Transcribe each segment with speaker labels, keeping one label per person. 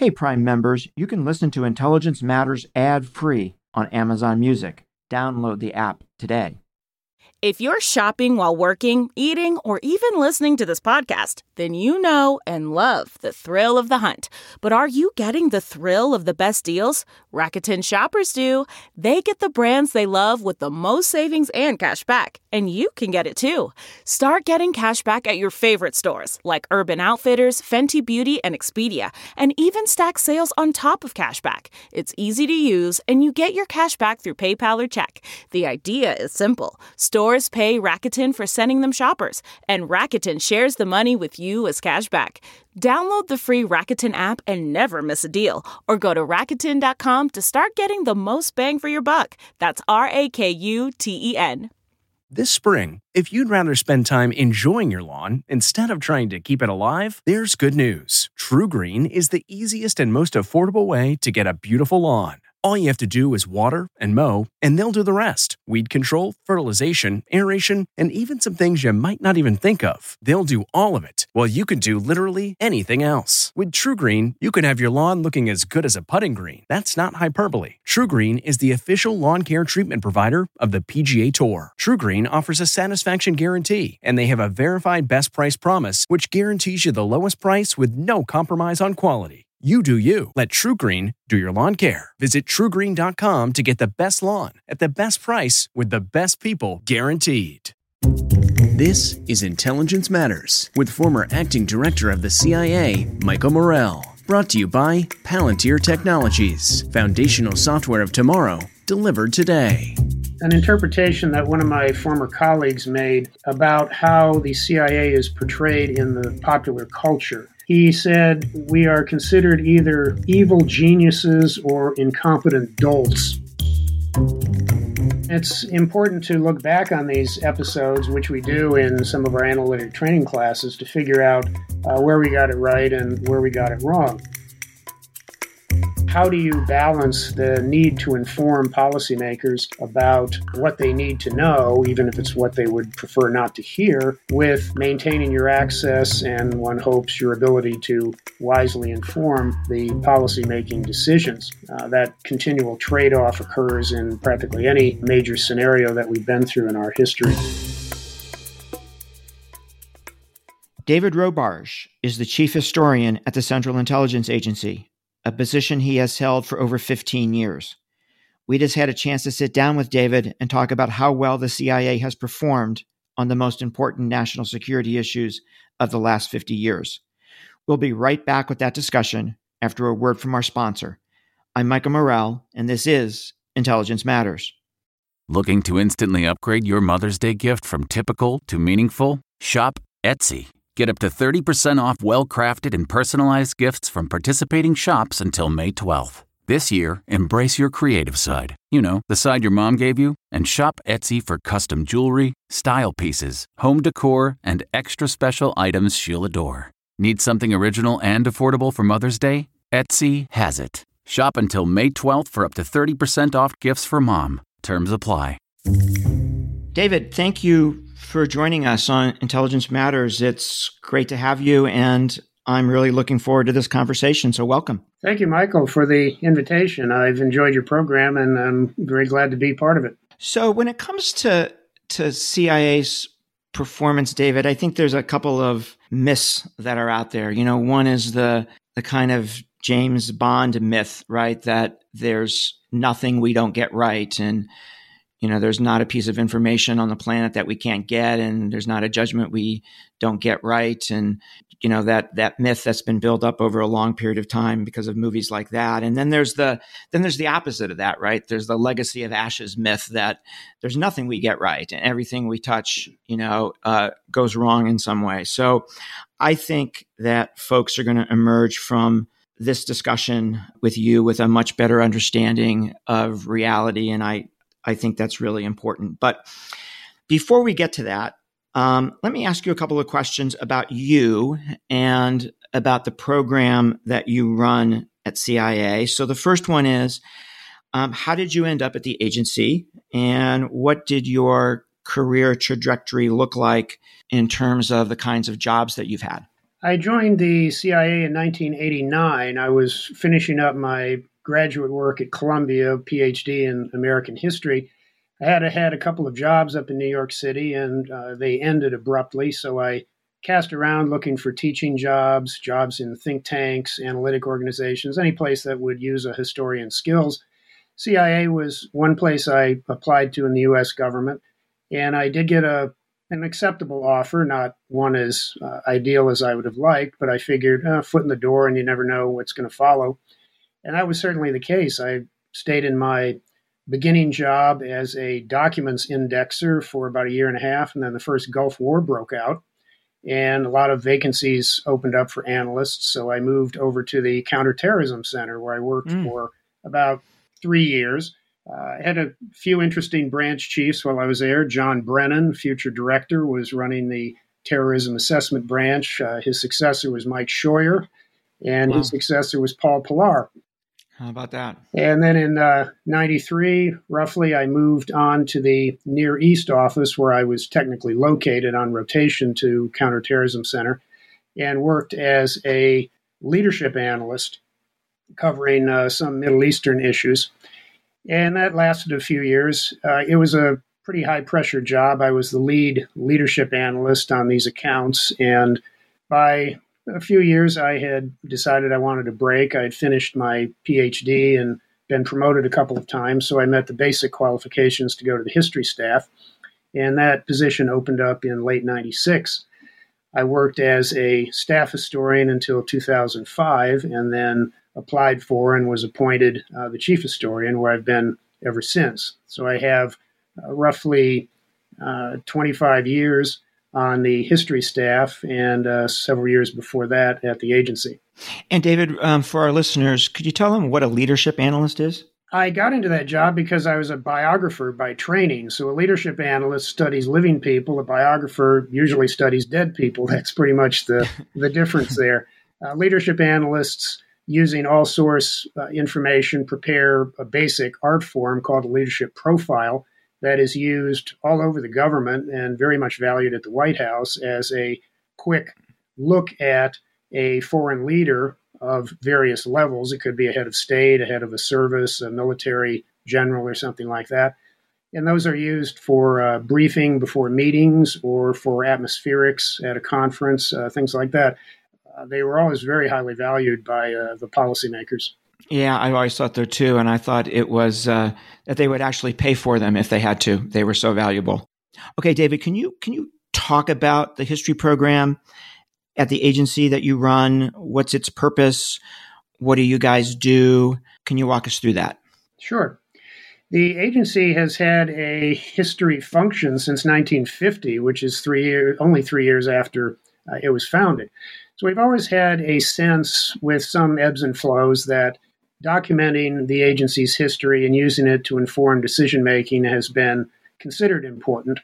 Speaker 1: Hey, Prime members, you can listen to Intelligence Matters ad-free on Amazon Music. Download the app today.
Speaker 2: If you're shopping while working, eating, or even listening to this podcast, then you know and love the thrill of the hunt. But are you getting the thrill of the best deals? Rakuten shoppers do. They get the brands they love with the most savings and cash back. And you can get it too. Start getting cash back at your favorite stores like Urban Outfitters, Fenty Beauty, and Expedia. And even stack sales on top of cash back. It's easy to use, and you get your cash back through PayPal or check. The idea is simple. Stores pay Rakuten for sending them shoppers, and Rakuten shares the money with you as cash back. Download the free Rakuten app and never miss a deal. Or go to Rakuten.com to start getting the most bang for your buck. That's Rakuten.
Speaker 3: This spring, if you'd rather spend time enjoying your lawn instead of trying to keep it alive, there's good news. TruGreen is the easiest and most affordable way to get a beautiful lawn. All you have to do is water and mow, and they'll do the rest. Weed control, fertilization, aeration, and even some things you might not even think of. They'll do all of it, while you can do literally anything else. With TruGreen, you can have your lawn looking as good as a putting green. That's not hyperbole. TruGreen is the official lawn care treatment provider of the PGA Tour. TruGreen offers a satisfaction guarantee, and they have a verified best price promise, which guarantees you the lowest price with no compromise on quality. You do you. Let TruGreen do your lawn care. Visit TruGreen.com to get the best lawn at the best price with the best people guaranteed. This is Intelligence Matters with former acting director of the CIA, Michael Morell. Brought to you by Palantir Technologies, foundational software of tomorrow, delivered today.
Speaker 4: An interpretation that one of my former colleagues made about how the CIA is portrayed in the popular culture. He said, we are considered either evil geniuses or incompetent dolts. It's important to look back on these episodes, which we do in some of our analytic training classes, to figure out where we got it right and where we got it wrong. How do you balance the need to inform policymakers about what they need to know, even if it's what they would prefer not to hear, with maintaining your access and, one hopes, your ability to wisely inform the policymaking decisions? That continual trade-off occurs in practically any major scenario that we've been through in our history.
Speaker 1: David Robarge is the chief historian at the Central Intelligence Agency, a position he has held for over 15 years. We just had a chance to sit down with David and talk about how well the CIA has performed on the most important national security issues of the last 50 years. We'll be right back with that discussion after a word from our sponsor. I'm Michael Morell, and this is Intelligence Matters.
Speaker 5: Looking to instantly upgrade your Mother's Day gift from typical to meaningful? Shop Etsy. Get up to 30% off well-crafted and personalized gifts from participating shops until May 12th. This year, embrace your creative side. You know, the side your mom gave you. And shop Etsy for custom jewelry, style pieces, home decor, and extra special items she'll adore. Need something original and affordable for Mother's Day? Etsy has it. Shop until May 12th for up to 30% off gifts for mom. Terms apply.
Speaker 1: David, thank you for joining us on Intelligence Matters. It's great to have you, and I'm really looking forward to this conversation, so welcome.
Speaker 4: Thank you, Michael, for the invitation. I've enjoyed your program, and I'm very glad to be part of it.
Speaker 1: So when it comes to CIA's performance, David, I think there's a couple of myths that are out there. You know, one is the kind of James Bond myth, right, that there's nothing we don't get right, and you know, there's not a piece of information on the planet that we can't get, and there's not a judgment we don't get right. And, you know, that myth that's been built up over a long period of time because of movies like that. And then there's the opposite of that, right? There's the legacy of ashes myth that there's nothing we get right, and everything we touch, you know, goes wrong in some way. So I think that folks are going to emerge from this discussion with you with a much better understanding of reality. And I think that's really important. But before we get to that, let me ask you a couple of questions about you and about the program that you run at CIA. So the first one is, how did you end up at the agency, and what did your career trajectory look like in terms of the kinds of jobs that you've had?
Speaker 4: I joined the CIA in 1989. I was finishing up my graduate work at Columbia, PhD in American history. I had a couple of jobs up in New York City, and they ended abruptly. So I cast around looking for teaching jobs in think tanks, analytic organizations, any place that would use a historian's skills. CIA was one place I applied to in the U.S. government, and I did get an acceptable offer, not one as ideal as I would have liked, but I figured foot in the door, and you never know what's going to follow. And that was certainly the case. I stayed in my beginning job as a documents indexer for about a year and a half, and then the first Gulf War broke out, and a lot of vacancies opened up for analysts. So I moved over to the Counterterrorism Center, where I worked for about 3 years. I had a few interesting branch chiefs while I was there. John Brennan, future director, was running the Terrorism Assessment Branch. His successor was Mike Scheuer, and his successor was Paul Pillar.
Speaker 1: How about that?
Speaker 4: And then in 93, roughly, I moved on to the Near East office, where I was technically located on rotation to Counterterrorism Center, and worked as a leadership analyst covering some Middle Eastern issues. And that lasted a few years. It was a pretty high-pressure job. I was the lead leadership analyst on these accounts, and by a few years, I had decided I wanted a break. I had finished my PhD and been promoted a couple of times, so I met the basic qualifications to go to the history staff, and that position opened up in late 96. I worked as a staff historian until 2005, and then applied for and was appointed the chief historian, where I've been ever since. So I have roughly 25 years on the history staff, and several years before that at the agency.
Speaker 1: And David, for our listeners, could you tell them what a leadership analyst is?
Speaker 4: I got into that job because I was a biographer by training. So a leadership analyst studies living people. A biographer usually studies dead people. That's pretty much the difference there. Leadership analysts, using all source information, prepare a basic art form called a leadership profile that is used all over the government and very much valued at the White House as a quick look at a foreign leader of various levels. It could be a head of state, a head of a service, a military general, or something like that. And those are used for briefing before meetings or for atmospherics at a conference, things like that. They were always very highly valued by the policymakers.
Speaker 1: Yeah, I always thought there too, and I thought it was that they would actually pay for them if they had to. They were so valuable. Okay, David, can you talk about the history program at the agency that you run? What's its purpose? What do you guys do? Can you walk us through that?
Speaker 4: Sure. The agency has had a history function since 1950, which is only 3 years after it was founded. So we've always had a sense, with some ebbs and flows, that documenting the agency's history and using it to inform decision-making has been considered important.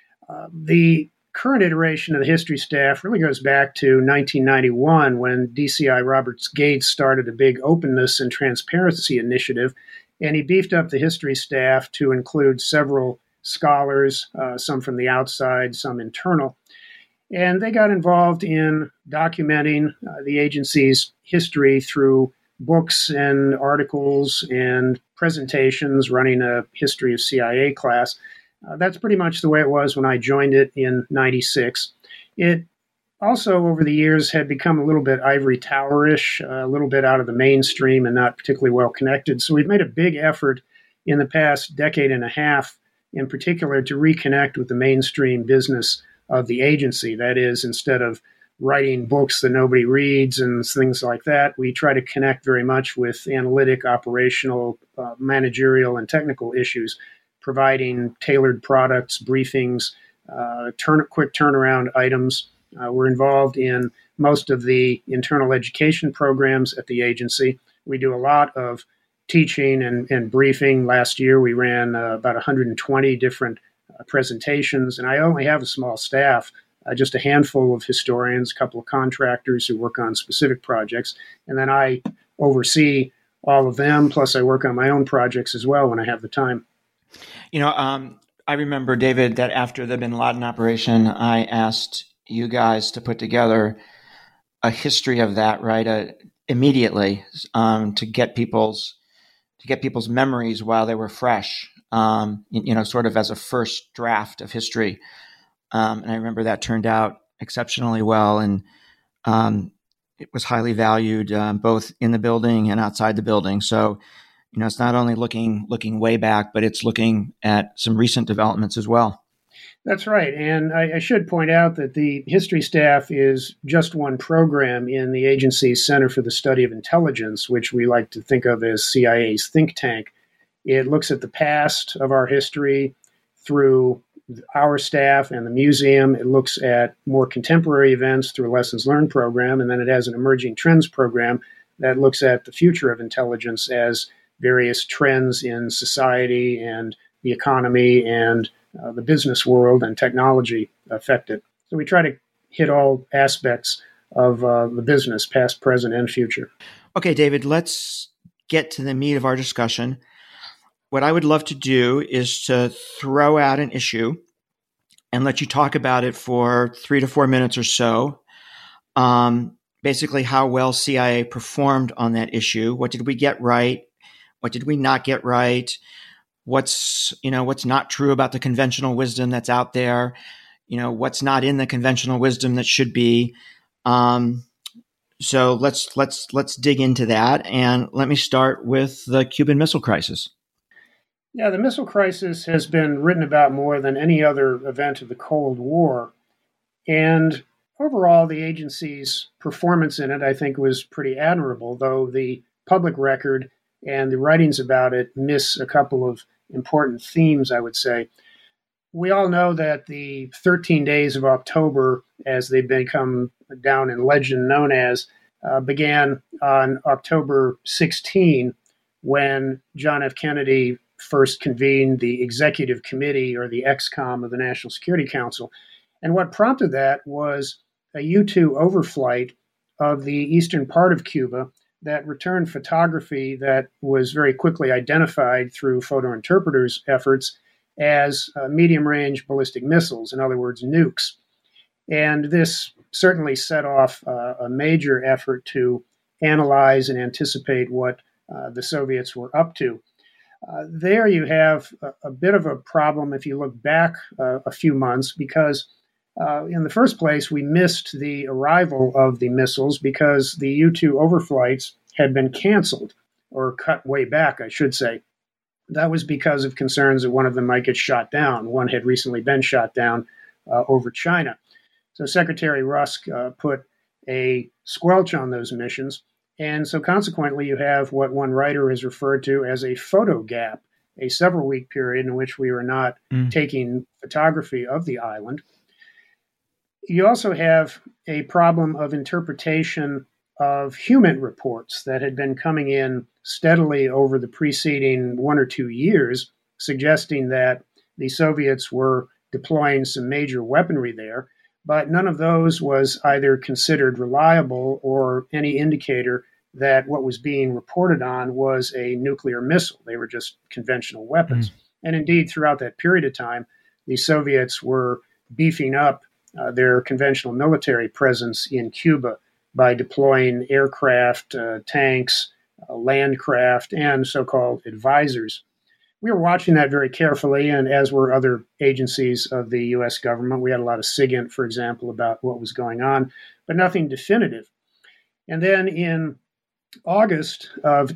Speaker 4: The current iteration of the history staff really goes back to 1991, when DCI Robert Gates started a big openness and transparency initiative, and he beefed up the history staff to include several scholars, some from the outside, some internal. And they got involved in documenting the agency's history through books and articles and presentations, running a history of CIA class. That's pretty much the way it was when I joined it in 96. It also, over the years, had become a little bit ivory tower-ish, a little bit out of the mainstream and not particularly well connected. So we've made a big effort in the past decade and a half, in particular, to reconnect with the mainstream business of the agency. That is, instead of writing books that nobody reads and things like that, we try to connect very much with analytic, operational, managerial, and technical issues, providing tailored products, briefings, quick turnaround items. We're involved in most of the internal education programs at the agency. We do a lot of teaching and briefing. Last year, we ran about 120 different presentations, and I only have a small staff, just a handful of historians, a couple of contractors who work on specific projects, and then I oversee all of them, plus I work on my own projects as well when I have the time.
Speaker 1: You know, I remember, David, that after the bin Laden operation, I asked you guys to put together a history of that, right? Immediately, to get people's memories while they were fresh, sort of as a first draft of history. And I remember that turned out exceptionally well, and it was highly valued both in the building and outside the building. So, it's not only looking way back, but it's looking at some recent developments as well.
Speaker 4: That's right. And I should point out that the history staff is just one program in the agency's Center for the Study of Intelligence, which we like to think of as CIA's think tank. It looks at the past of our history through our staff and the museum. It looks at more contemporary events through a lessons learned program. And then it has an emerging trends program that looks at the future of intelligence as various trends in society and the economy and the business world and technology affect it. So we try to hit all aspects of the business, past, present, and future.
Speaker 1: Okay, David, let's get to the meat of our discussion. What I would love to do is to throw out an issue and let you talk about it for 3 to 4 minutes or so. Basically, how well CIA performed on that issue. What did we get right? What did we not get right? What's not true about the conventional wisdom that's out there? What's not in the conventional wisdom that should be? So let's dig into that. And let me start with the Cuban Missile Crisis.
Speaker 4: Yeah, the missile crisis has been written about more than any other event of the Cold War. And overall, the agency's performance in it, I think, was pretty admirable, though the public record and the writings about it miss a couple of important themes, I would say. We all know that the 13 days of October, as they become down in legend known as, began on October 16, when John F. Kennedy first convened the Executive Committee, or the ExComm, of the National Security Council. And what prompted that was a U-2 overflight of the eastern part of Cuba that returned photography that was very quickly identified through photo interpreters' efforts as medium-range ballistic missiles, in other words, nukes. And this certainly set off a major effort to analyze and anticipate what the Soviets were up to. There you have a bit of a problem if you look back a few months, because in the first place, we missed the arrival of the missiles because the U-2 overflights had been canceled, or cut way back, I should say. That was because of concerns that one of them might get shot down. One had recently been shot down over China. So Secretary Rusk put a squelch on those missions. And so consequently, you have what one writer has referred to as a photo gap, a several-week period in which we were not taking photography of the island. You also have a problem of interpretation of human reports that had been coming in steadily over the preceding 1 or 2 years, suggesting that the Soviets were deploying some major weaponry there, but none of those was either considered reliable or any indicator that what was being reported on was a nuclear missile. They were just conventional weapons. And indeed, throughout that period of time, the Soviets were beefing up their conventional military presence in Cuba by deploying aircraft, tanks, landcraft, and so-called advisors. We were watching that very carefully, and as were other agencies of the U.S. government. We had a lot of SIGINT, for example, about what was going on, but nothing definitive. And then in August of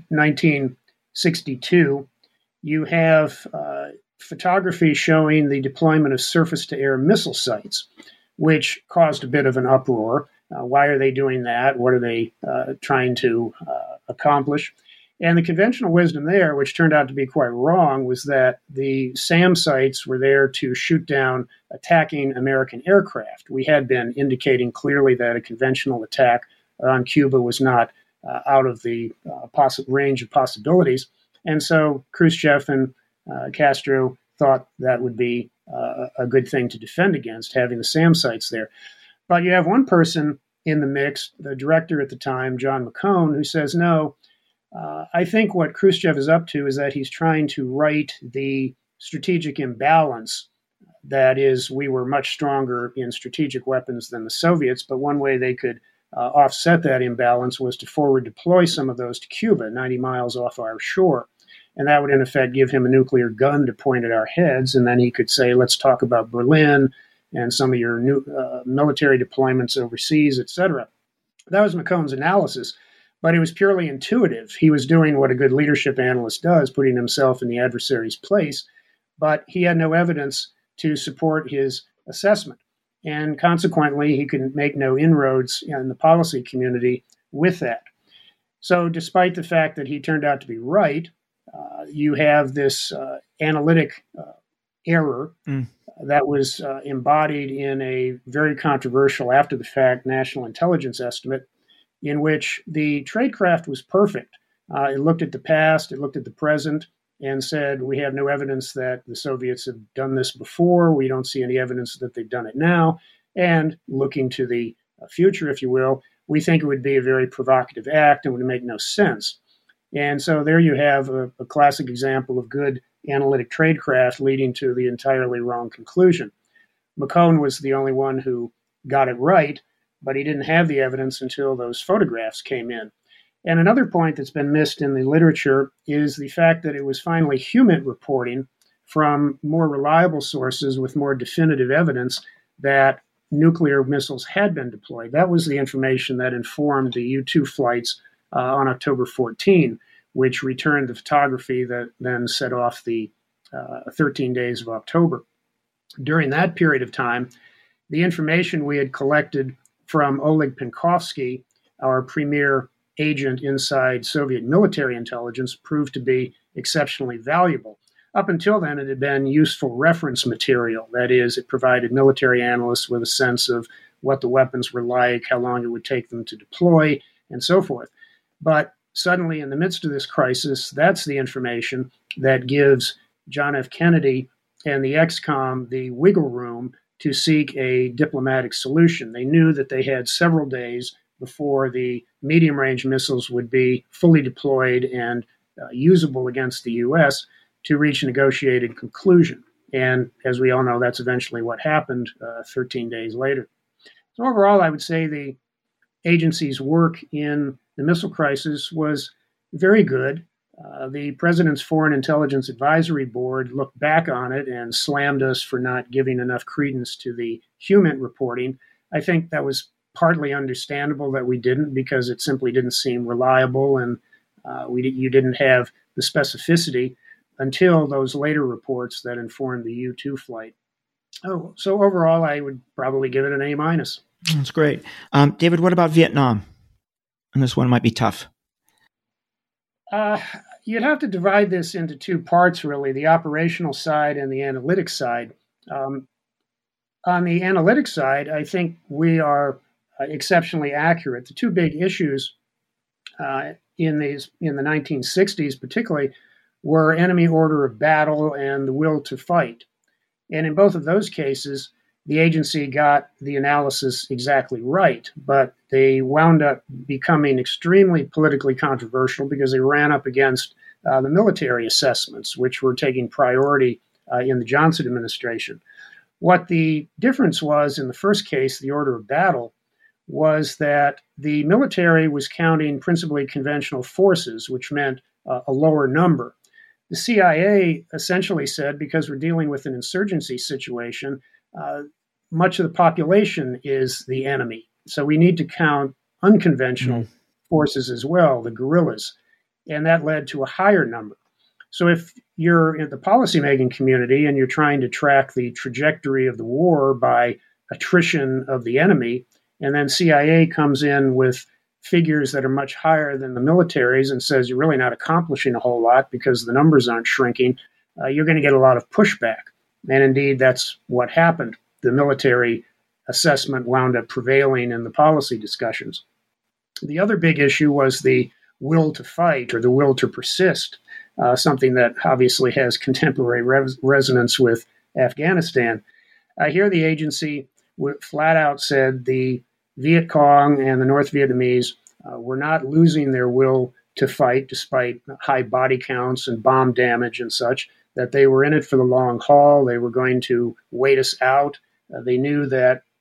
Speaker 4: 1962, you have photography showing the deployment of surface-to-air missile sites, which caused a bit of an uproar. Why are they doing that? What are they trying to accomplish? And the conventional wisdom there, which turned out to be quite wrong, was that the SAM sites were there to shoot down attacking American aircraft. We had been indicating clearly that a conventional attack on Cuba was not out of the range of possibilities. And so Khrushchev and Castro thought that would be a good thing to defend against, having the SAM sites there. But you have one person in the mix, the director at the time, John McCone, who says, no, I think what Khrushchev is up to is that he's trying to right the strategic imbalance. That is, we were much stronger in strategic weapons than the Soviets, but one way they could offset that imbalance was to forward deploy some of those to Cuba, 90 miles off our shore. And that would, in effect, give him a nuclear gun to point at our heads. And then he could say, let's talk about Berlin and some of your new military deployments overseas, et cetera. That was McCone's analysis, but it was purely intuitive. He was doing what a good leadership analyst does, putting himself in the adversary's place, but he had no evidence to support his assessment. And consequently, he could make no inroads in the policy community with that. So despite the fact that he turned out to be right, you have this analytic error that was embodied in a very controversial after-the-fact national intelligence estimate in which the tradecraft was perfect. It looked at the past, it looked at the present, and said, we have no evidence that the Soviets have done this before. We don't see any evidence that they've done it now. And looking to the future, if you will, we think it would be a very provocative act and would make no sense. And so there you have a classic example of good analytic tradecraft leading to the entirely wrong conclusion. McCone was the only one who got it right, but he didn't have the evidence until those photographs came in. And another point that's been missed in the literature is the fact that it was finally HUMINT reporting from more reliable sources with more definitive evidence that nuclear missiles had been deployed. That was the information that informed the U-2 flights on October 14, which returned the photography that then set off the 13 days of October. During that period of time, the information we had collected from Oleg Penkovsky, our premier agent inside Soviet military intelligence, proved to be exceptionally valuable. Up until then, it had been useful reference material. That is, it provided military analysts with a sense of what the weapons were like, how long it would take them to deploy, and so forth. But suddenly, in the midst of this crisis, that's the information that gives John F. Kennedy and the ExComm the wiggle room to seek a diplomatic solution. They knew that they had several days before the medium-range missiles would be fully deployed and usable against the U.S. to reach a negotiated conclusion. And as we all know, that's eventually what happened 13 days later. So overall, I would say the agency's work in the missile crisis was very good. The President's Foreign Intelligence Advisory Board looked back on it and slammed us for not giving enough credence to the HUMINT reporting. I think that was partly understandable that we didn't, because it simply didn't seem reliable, and you didn't have the specificity until those later reports that informed the U-2 flight. So overall, I would probably give it an A-.
Speaker 1: That's great. David, what about Vietnam? And this one might be tough.
Speaker 4: You'd have to divide this into two parts, really, the operational side and the analytics side. On the analytics side, I think we are exceptionally accurate. The two big issues in the 1960s particularly were enemy order of battle and the will to fight. And in both of those cases, the agency got the analysis exactly right, but they wound up becoming extremely politically controversial because they ran up against the military assessments, which were taking priority in the Johnson administration. What the difference was in the first case, the order of battle, was that the military was counting principally conventional forces, which meant a lower number. The CIA essentially said, because we're dealing with an insurgency situation, much of the population is the enemy. So we need to count unconventional forces as well, the guerrillas. And that led to a higher number. So if you're in the policymaking community and you're trying to track the trajectory of the war by attrition of the enemy, and then CIA comes in with figures that are much higher than the military's and says you're really not accomplishing a whole lot because the numbers aren't shrinking, you're going to get a lot of pushback. And indeed, that's what happened. The military assessment wound up prevailing in the policy discussions. The other big issue was the will to fight, or the will to persist, something that obviously has contemporary resonance with Afghanistan. Here the agency flat out said the Viet Cong and the North Vietnamese were not losing their will to fight despite high body counts and bomb damage and such, that they were in it for the long haul. They were going to wait us out. They knew that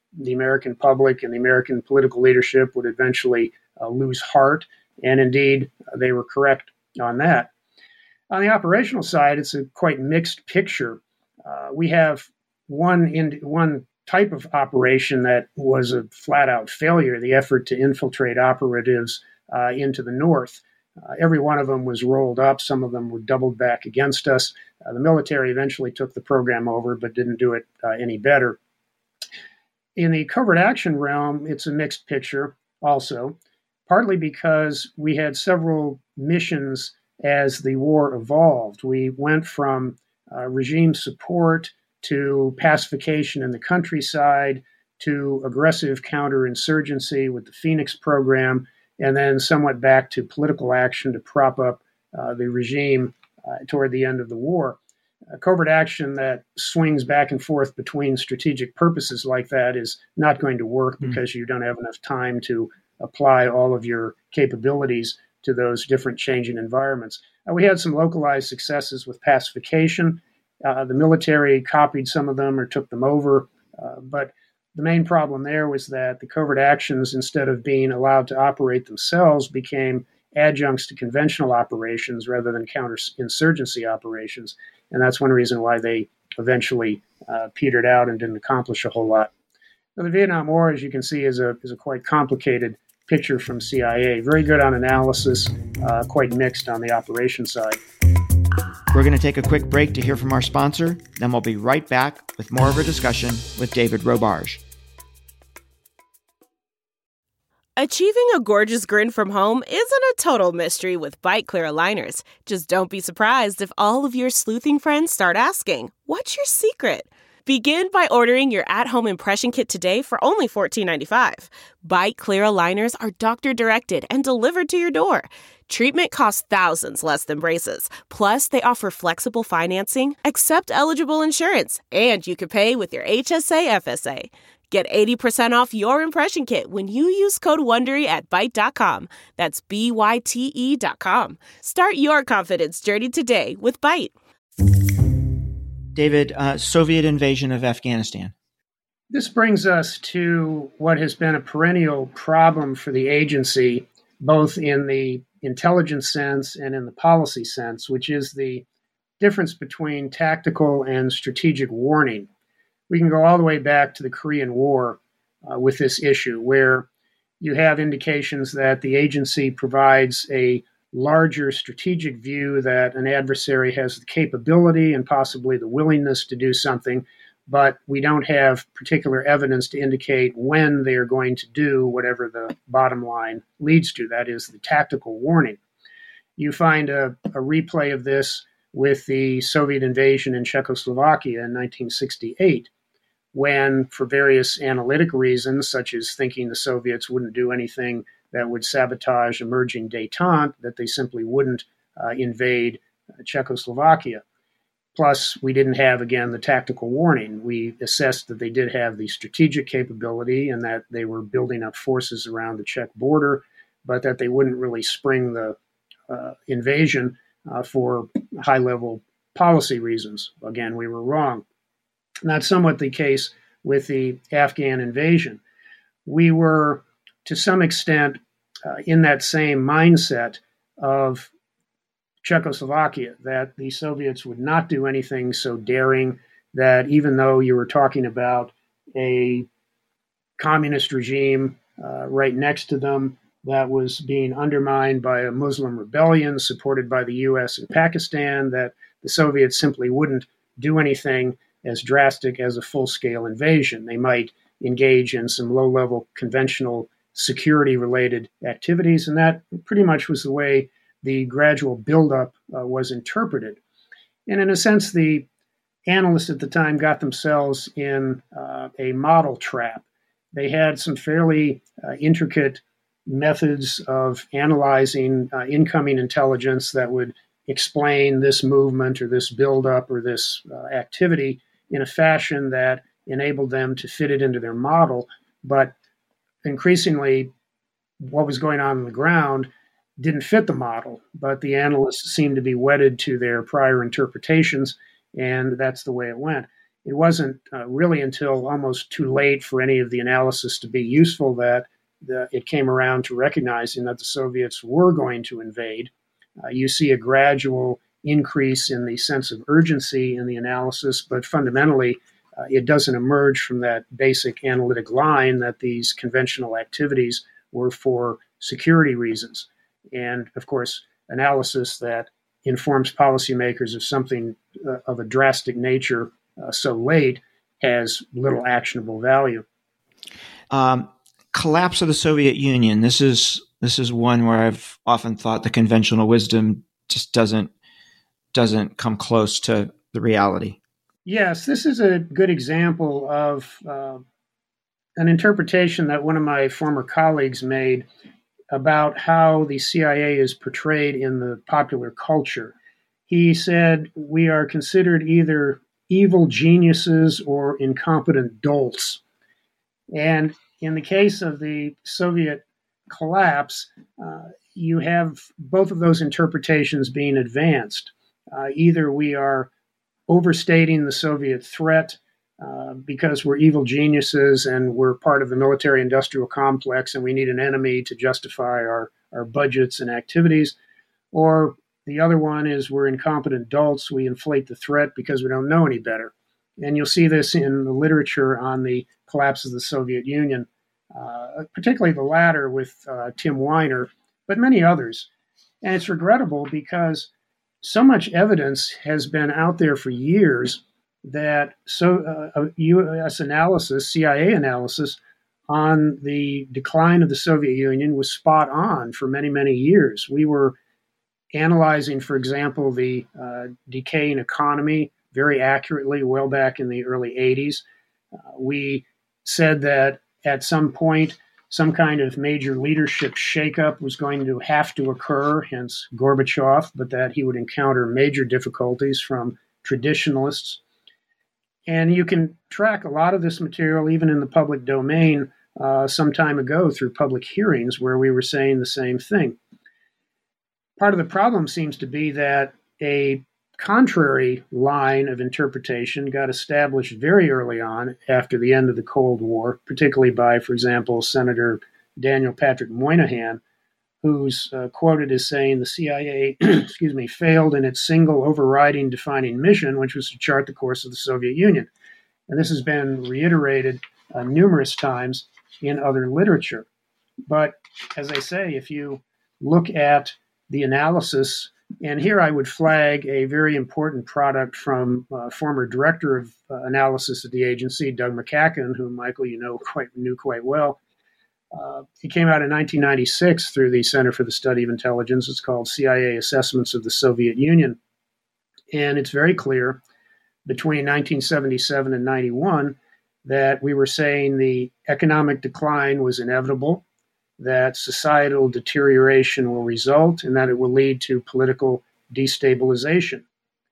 Speaker 4: the American public and the American political leadership would eventually lose heart. And indeed, they were correct on that. On the operational side, it's a quite mixed picture. We have one type of operation that was a flat-out failure, the effort to infiltrate operatives into the north. Every one of them was rolled up. Some of them were doubled back against us. The military eventually took the program over, but didn't do it any better. In the covert action realm, it's a mixed picture also, partly because we had several missions as the war evolved. We went from regime support to pacification in the countryside to aggressive counterinsurgency with the Phoenix program, and then somewhat back to political action to prop up the regime toward the end of the war. Covert action that swings back and forth between strategic purposes like that is not going to work because you don't have enough time to apply all of your capabilities to those different changing environments. We had some localized successes with pacification. The military copied some of them or took them over, but the main problem there was that the covert actions, instead of being allowed to operate themselves, became adjuncts to conventional operations rather than counterinsurgency operations. And that's one reason why they eventually petered out and didn't accomplish a whole lot. Now, the Vietnam War, as you can see, is a quite complicated picture from CIA. Very good on analysis, quite mixed on the operation side.
Speaker 1: We're going to take a quick break to hear from our sponsor, then we'll be right back with more of a discussion with David Robarge.
Speaker 2: Achieving a gorgeous grin from home isn't a total mystery with Byte clear aligners. Just don't be surprised if all of your sleuthing friends start asking, "What's your secret?" Begin by ordering your at-home impression kit today for only $14.95. Byte clear aligners are doctor-directed and delivered to your door. Treatment costs thousands less than braces. Plus, they offer flexible financing, accept eligible insurance, and you can pay with your HSA FSA. Get 80% off your impression kit when you use code WONDERY at Byte.com. That's BYTE.com. Start your confidence journey today with Byte.
Speaker 1: David, Soviet invasion of Afghanistan.
Speaker 4: This brings us to what has been a perennial problem for the agency, both in the intelligence sense and in the policy sense, which is the difference between tactical and strategic warning. We can go all the way back to the Korean War with this issue, where you have indications that the agency provides a larger strategic view that an adversary has the capability and possibly the willingness to do something, but we don't have particular evidence to indicate when they are going to do whatever the bottom line leads to, that is, the tactical warning. You find a replay of this with the Soviet invasion in Czechoslovakia in 1968, when, for various analytic reasons, such as thinking the Soviets wouldn't do anything that would sabotage emerging détente, that they simply wouldn't invade Czechoslovakia. Plus, we didn't have, again, the tactical warning. We assessed that they did have the strategic capability and that they were building up forces around the Czech border, but that they wouldn't really spring the invasion for high-level policy reasons. Again, we were wrong. And that's somewhat the case with the Afghan invasion. We were, to some extent, in that same mindset of Czechoslovakia, that the Soviets would not do anything so daring, that even though you were talking about a communist regime right next to them that was being undermined by a Muslim rebellion supported by the U.S. and Pakistan, that the Soviets simply wouldn't do anything as drastic as a full-scale invasion. They might engage in some low-level conventional security-related activities, and that pretty much was the way the gradual buildup was interpreted. And in a sense, the analysts at the time got themselves in a model trap. They had some fairly intricate methods of analyzing incoming intelligence that would explain this movement or this buildup or this activity in a fashion that enabled them to fit it into their model. But increasingly, what was going on the ground didn't fit the model, but the analysts seemed to be wedded to their prior interpretations, and that's the way it went. it wasn't really until almost too late for any of the analysis to be useful that it came around to recognizing that the Soviets were going to invade. You see a gradual increase in the sense of urgency in the analysis, but fundamentally, it doesn't emerge from that basic analytic line that these conventional activities were for security reasons. And of course, analysis that informs policymakers of something of a drastic nature so late has little actionable value.
Speaker 1: Collapse of the Soviet Union. This is one where I've often thought the conventional wisdom just doesn't come close to the reality.
Speaker 4: Yes, this is a good example of an interpretation that one of my former colleagues made about how the CIA is portrayed in the popular culture. He said, "We are considered either evil geniuses or incompetent dolts." And in the case of the Soviet collapse, you have both of those interpretations being advanced. Either we are overstating the Soviet threat because we're evil geniuses and we're part of the military-industrial complex and we need an enemy to justify our budgets and activities, or the other one is we're incompetent dolts, we inflate the threat because we don't know any better. And you'll see this in the literature on the collapse of the Soviet Union, particularly the latter with Tim Weiner, but many others. And it's regrettable because so much evidence has been out there for years that U.S. analysis, CIA analysis on the decline of the Soviet Union was spot on for many, many years. We were analyzing, for example, the decaying economy very accurately well back in the early 80s. We said that at some point, some kind of major leadership shakeup was going to have to occur, hence Gorbachev, but that he would encounter major difficulties from traditionalists. And you can track a lot of this material, even in the public domain, some time ago through public hearings where we were saying the same thing. Part of the problem seems to be that a contrary line of interpretation got established very early on after the end of the Cold War, particularly by, for example, Senator Daniel Patrick Moynihan, who's quoted as saying the CIA failed in its single overriding defining mission, which was to chart the course of the Soviet Union. And this has been reiterated numerous times in other literature. But as I say, if you look at the analysis, and here I would flag a very important product from former director of analysis at the agency, Doug McCacken, whom, Michael, you knew quite well. He came out in 1996 through the Center for the Study of Intelligence. It's called CIA Assessments of the Soviet Union. And it's very clear between 1977 and 91 that we were saying the economic decline was inevitable, that societal deterioration will result, and that it will lead to political destabilization.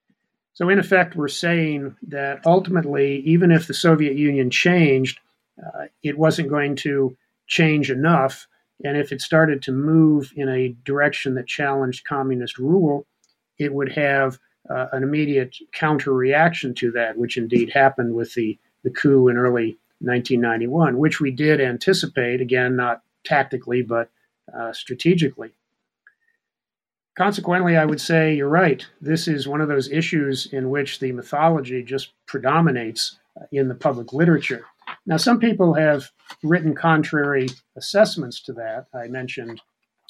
Speaker 4: So in effect, we're saying that ultimately, even if the Soviet Union changed, it wasn't going to change enough. And if it started to move in a direction that challenged communist rule, it would have an immediate counter reaction to that, which indeed happened with the coup in early 1991, which we did anticipate, again, not tactically, but strategically. Consequently, I would say you're right. This is one of those issues in which the mythology just predominates in the public literature. Now, some people have written contrary assessments to that. I mentioned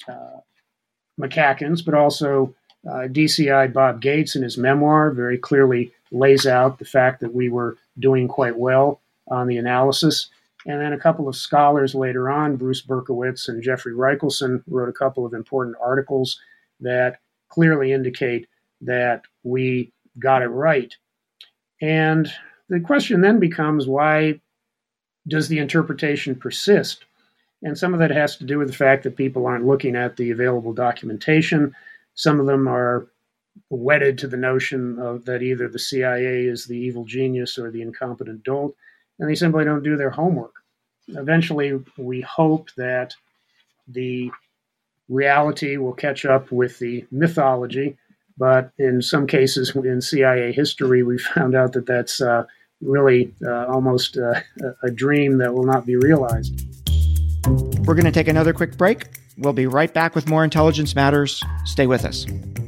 Speaker 4: McCacken's, but also DCI Bob Gates in his memoir very clearly lays out the fact that we were doing quite well on the analysis. And then a couple of scholars later on, Bruce Berkowitz and Jeffrey Reichelson, wrote a couple of important articles that clearly indicate that we got it right. And the question then becomes, why does the interpretation persist? And some of that has to do with the fact that people aren't looking at the available documentation. Some of them are wedded to the notion of that either the CIA is the evil genius or the incompetent dolt, and they simply don't do their homework. Eventually, we hope that the reality will catch up with the mythology, but in some cases in CIA history, we found out that that's really almost a dream that will not be realized.
Speaker 1: We're going to take another quick break. We'll be right back with more Intelligence Matters. Stay with us.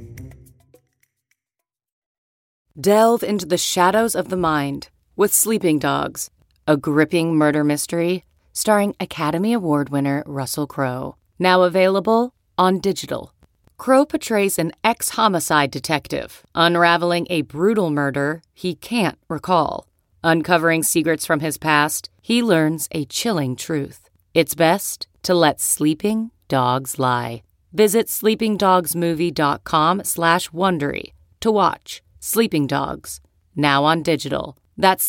Speaker 6: Delve into the shadows of the mind with Sleeping Dogs, a gripping murder mystery starring Academy Award winner Russell Crowe. Now available on digital. Crowe portrays an ex-homicide detective unraveling a brutal murder he can't recall. Uncovering secrets from his past, he learns a chilling truth. It's best to let sleeping dogs lie. Visit sleepingdogsmovie.com/Wondery to watch Sleeping Dogs, now on digital. That's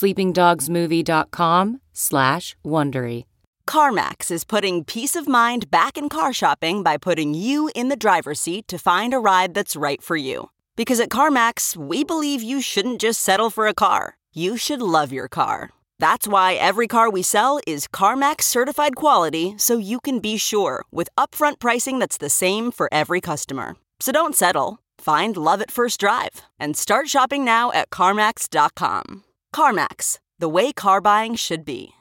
Speaker 6: sleepingdogsmovie.com/Wondery.
Speaker 7: CarMax is putting peace of mind back in car shopping by putting you in the driver's seat to find a ride that's right for you. Because at CarMax, we believe you shouldn't just settle for a car. You should love your car. That's why every car we sell is CarMax certified quality, so you can be sure with upfront pricing that's the same for every customer. So don't settle. Find love at first drive and start shopping now at CarMax.com. CarMax, the way car buying should be.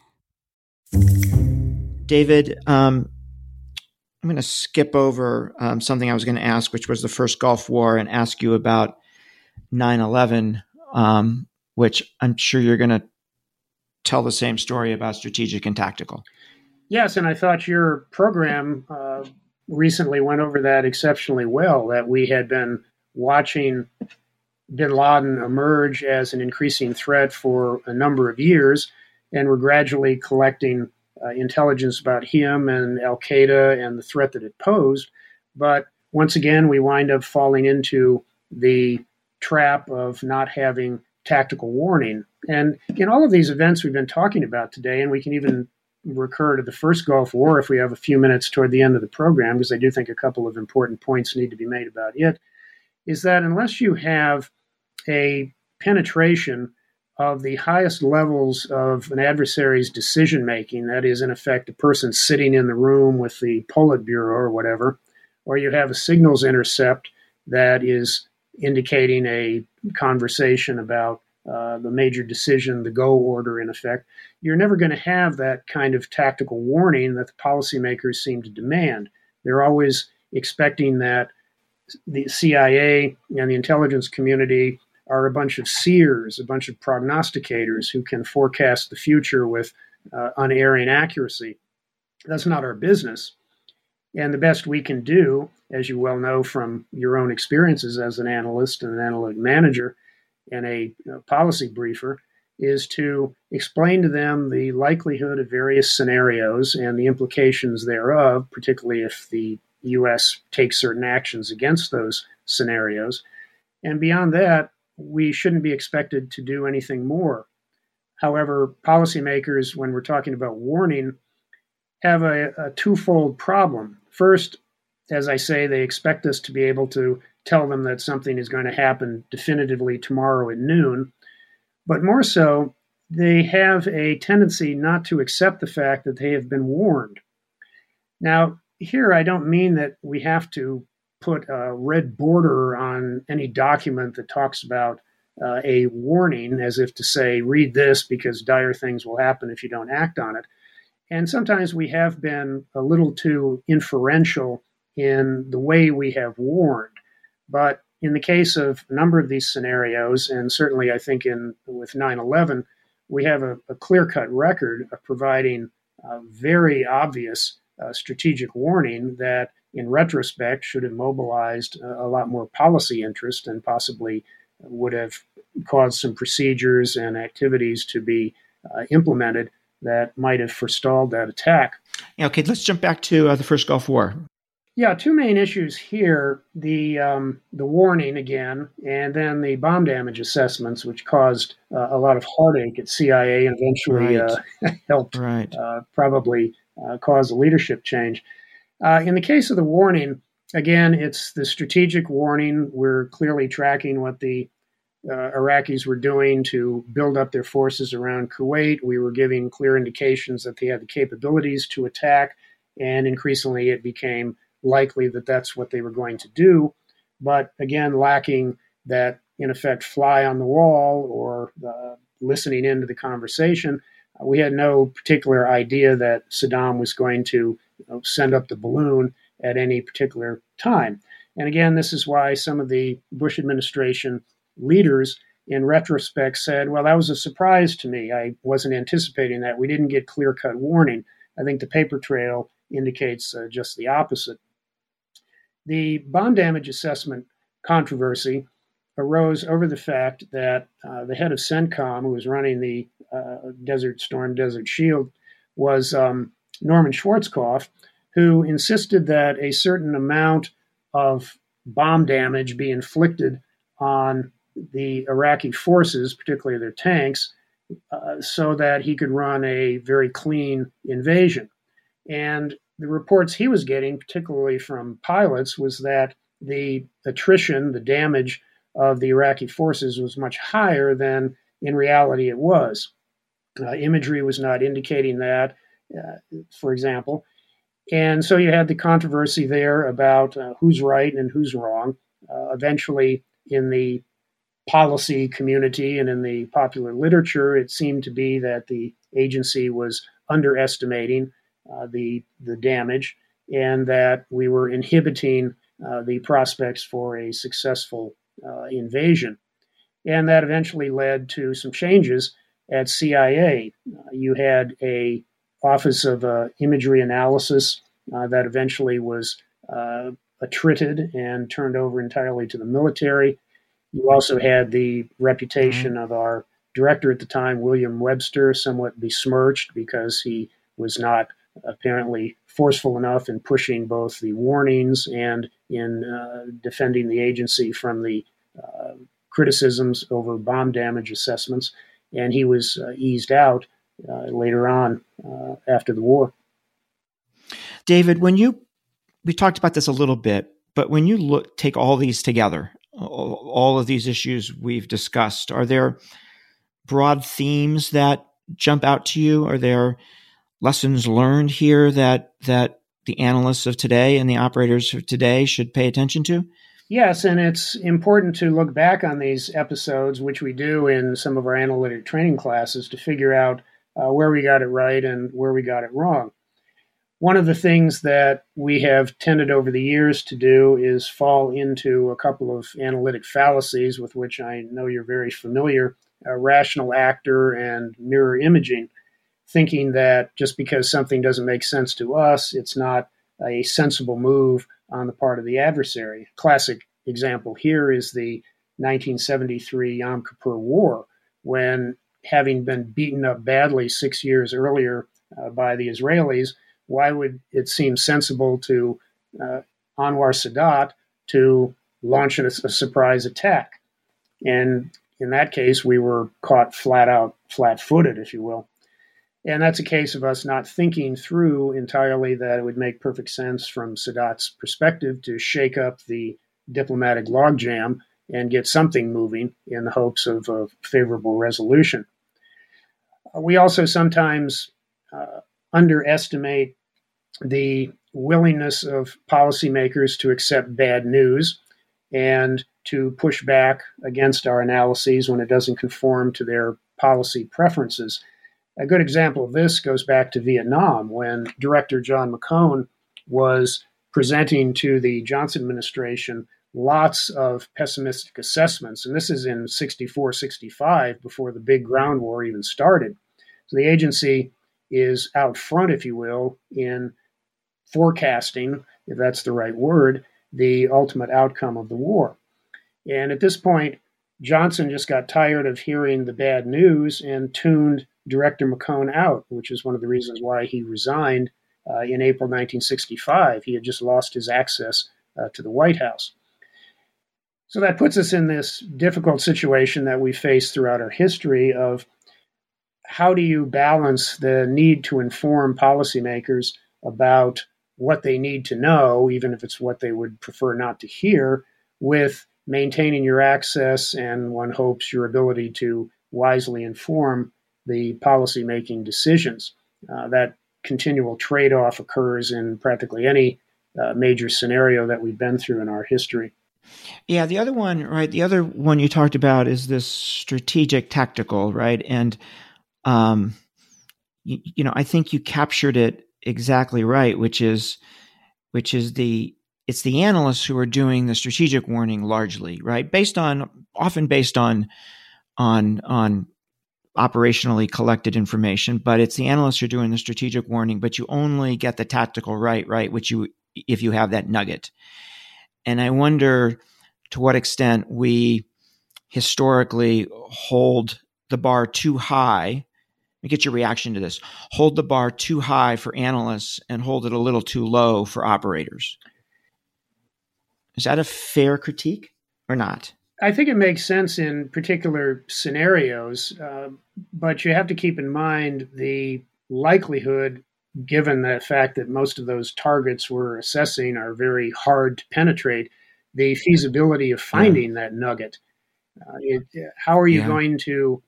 Speaker 1: David, I'm going to skip over something I was going to ask, which was the first Gulf War, and ask you about 9/11, which I'm sure you're going to tell the same story about strategic and tactical.
Speaker 4: Yes, and I thought your program recently went over that exceptionally well, that we had been watching bin Laden emerge as an increasing threat for a number of years, and we're gradually collecting intelligence about him and al-Qaeda and the threat that it posed. But once again, we wind up falling into the trap of not having tactical warning. And in all of these events we've been talking about today, and we can even recur to the first Gulf War if we have a few minutes toward the end of the program, because I do think a couple of important points need to be made about it, is that unless you have a penetration of the highest levels of an adversary's decision-making, that is, in effect, a person sitting in the room with the Politburo or whatever, or you have a signals intercept that is indicating a conversation about the major decision, the go order, in effect, you're never going to have that kind of tactical warning that the policymakers seem to demand. They're always expecting that the CIA and the intelligence community are a bunch of seers, a bunch of prognosticators who can forecast the future with unerring accuracy. That's not our business. And the best we can do, as you well know from your own experiences as an analyst and an analytic manager and a policy briefer, is to explain to them the likelihood of various scenarios and the implications thereof, particularly if the U.S. takes certain actions against those scenarios. And beyond that, we shouldn't be expected to do anything more. However, policymakers, when we're talking about warning, have a twofold problem. First, as I say, they expect us to be able to tell them that something is going to happen definitively tomorrow at noon. But more so, they have a tendency not to accept the fact that they have been warned. Now, here I don't mean that we have to put a red border on any document that talks about a warning, as if to say, read this because dire things will happen if you don't act on it. And sometimes we have been a little too inferential in the way we have warned. But in the case of a number of these scenarios, and certainly I think with 9/11, we have a clear-cut record of providing very obvious strategic warning that, in retrospect, should have mobilized a lot more policy interest and possibly would have caused some procedures and activities to be implemented that might have forestalled that attack.
Speaker 1: Yeah, okay, let's jump back to the first Gulf War.
Speaker 4: Yeah, two main issues here: the warning again, and then the bomb damage assessments, which caused a lot of heartache at CIA and eventually helped probably cause a leadership change. In the case of the warning, again, it's the strategic warning. We're clearly tracking what the Iraqis were doing to build up their forces around Kuwait. We were giving clear indications that they had the capabilities to attack, and increasingly it became likely that that's what they were going to do. But again, lacking that, in effect, fly on the wall or listening into the conversation. We had no particular idea that Saddam was going to send up the balloon at any particular time. And again, this is why some of the Bush administration leaders in retrospect said, well, that was a surprise to me. I wasn't anticipating that. We didn't get clear-cut warning. I think the paper trail indicates just the opposite. The bomb damage assessment controversy arose over the fact that the head of CENTCOM, who was running the Desert Storm, Desert Shield, was Norman Schwarzkopf, who insisted that a certain amount of bomb damage be inflicted on the Iraqi forces, particularly their tanks, so that he could run a very clean invasion. And the reports he was getting, particularly from pilots, was that the attrition, the damage of the Iraqi forces was much higher than in reality it was. Imagery was not indicating that, for example. And so you had the controversy there about who's right and who's wrong. Eventually, in the policy community and in the popular literature, it seemed to be that the agency was underestimating the damage and that we were inhibiting the prospects for a successful invasion. And that eventually led to some changes at CIA. You had a Office of Imagery Analysis that eventually was attrited and turned over entirely to the military. You also had the reputation of our director at the time, William Webster, somewhat besmirched because he was not apparently forceful enough in pushing both the warnings and in defending the agency from the criticisms over bomb damage assessments. And he was eased out later on after the war.
Speaker 1: David, we talked about this a little bit, but when you take all these together, all of these issues we've discussed, are there broad themes that jump out to you? Are there lessons learned here that the analysts of today and the operators of today should pay attention to?
Speaker 4: Yes, and it's important to look back on these episodes, which we do in some of our analytic training classes, to figure out where we got it right and where we got it wrong. One of the things that we have tended over the years to do is fall into a couple of analytic fallacies with which I know you're very familiar, rational actor and mirror imaging, thinking that just because something doesn't make sense to us, it's not a sensible move on the part of the adversary. Classic example here is the 1973 Yom Kippur War, when, having been beaten up badly 6 years earlier by the Israelis, why would it seem sensible to Anwar Sadat to launch a surprise attack? And in that case, we were caught flat-footed, if you will. And that's a case of us not thinking through entirely that it would make perfect sense from Sadat's perspective to shake up the diplomatic logjam and get something moving in the hopes of a favorable resolution. We also sometimes underestimate the willingness of policymakers to accept bad news and to push back against our analyses when it doesn't conform to their policy preferences. A good example of this goes back to Vietnam, when Director John McCone was presenting to the Johnson administration lots of pessimistic assessments. And this is in 64, 65, before the big ground war even started. So the agency is out front, if you will, in forecasting, if that's the right word, the ultimate outcome of the war. And at this point, Johnson just got tired of hearing the bad news and tuned Director McCone out, which is one of the reasons why he resigned in April 1965. He had just lost his access to the White House. So that puts us in this difficult situation that we face throughout our history of how do you balance the need to inform policymakers about what they need to know, even if it's what they would prefer not to hear, with maintaining your access and, one hopes, your ability to wisely inform the policy-making decisions. That continual trade-off occurs in practically any major scenario that we've been through in our history.
Speaker 1: Yeah, the other one, right? The other one you talked about is this strategic tactical, right? And I think you captured it exactly right, which is it's the analysts who are doing the strategic warning largely, right? Often based on operationally collected information, but it's the analysts who are doing the strategic warning, but you only get the tactical right, if you have that nugget. And I wonder to what extent we historically hold the bar too high. Let me get your reaction to this. Hold the bar too high for analysts and hold it a little too low for operators. Is that a fair critique or not?
Speaker 4: I think it makes sense in particular scenarios, but you have to keep in mind the likelihood, given the fact that most of those targets we're assessing are very hard to penetrate, the feasibility of finding that nugget. How are you going to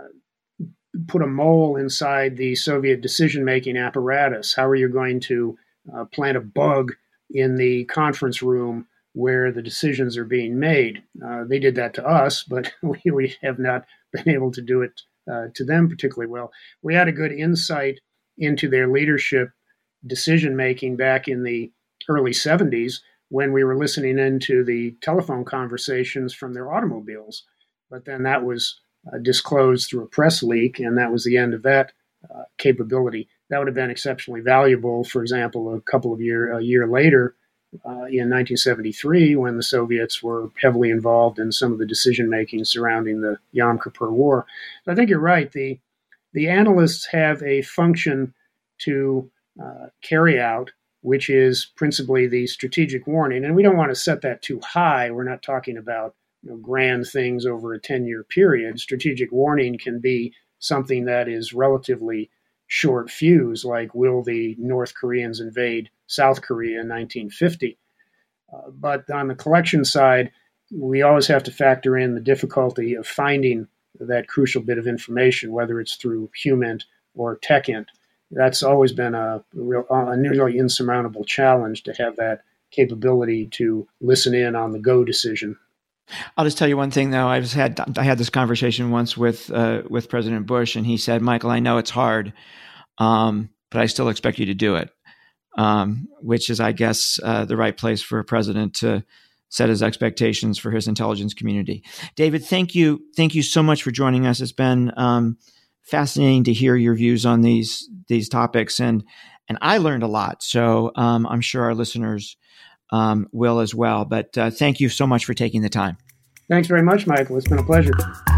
Speaker 4: put a mole inside the Soviet decision-making apparatus? How are you going to plant a bug in the conference room where the decisions are being made? They did that to us, but we have not been able to do it to them particularly well. We had a good insight into their leadership decision-making back in the early 70s when we were listening into the telephone conversations from their automobiles. But then that was disclosed through a press leak, and that was the end of that capability. That would have been exceptionally valuable, for example, a year later, in 1973, when the Soviets were heavily involved in some of the decision-making surrounding the Yom Kippur War. I think you're right. The analysts have a function to carry out, which is principally the strategic warning. And we don't want to set that too high. We're not talking about grand things over a 10-year period. Strategic warning can be something that is relatively short fuse, like will the North Koreans invade South Korea in 1950? But on the collection side, we always have to factor in the difficulty of finding that crucial bit of information, whether it's through HUMINT or TechInt. That's always been a nearly insurmountable challenge to have that capability to listen in on the go decision.
Speaker 1: I'll just tell you one thing, though. I had this conversation once with President Bush, and he said, "Michael, I know it's hard, but I still expect you to do it," which is, I guess, the right place for a president to set his expectations for his intelligence community. David, thank you so much for joining us. It's been fascinating to hear your views on these topics, and I learned a lot. So I'm sure our listeners will as well. But thank you so much for taking the time.
Speaker 4: Thanks very much, Michael. It's been a pleasure.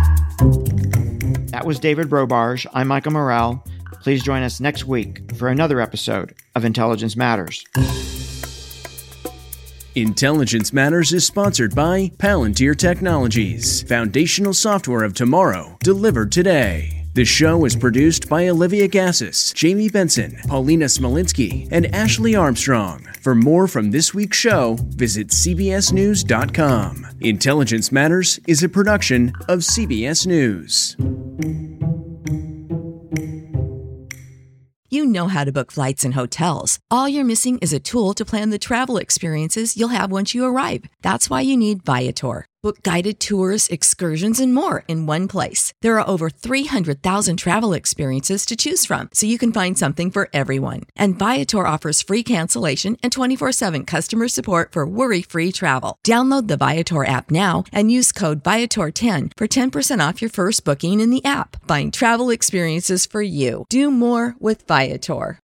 Speaker 1: That was David Robarge. I'm Michael Morrell. Please join us next week for another episode of Intelligence Matters.
Speaker 3: Intelligence Matters is sponsored by Palantir Technologies, foundational software of tomorrow, delivered today. The show is produced by Olivia Gassis, Jamie Benson, Paulina Smolinski, and Ashley Armstrong. For more from this week's show, visit cbsnews.com. Intelligence Matters is a production of CBS News.
Speaker 8: You know how to book flights and hotels. All you're missing is a tool to plan the travel experiences you'll have once you arrive. That's why you need Viator. Book guided tours, excursions, and more in one place. There are over 300,000 travel experiences to choose from, so you can find something for everyone. And Viator offers free cancellation and 24/7 customer support for worry-free travel. Download the Viator app now and use code Viator10 for 10% off your first booking in the app. Find travel experiences for you. Do more with Viator.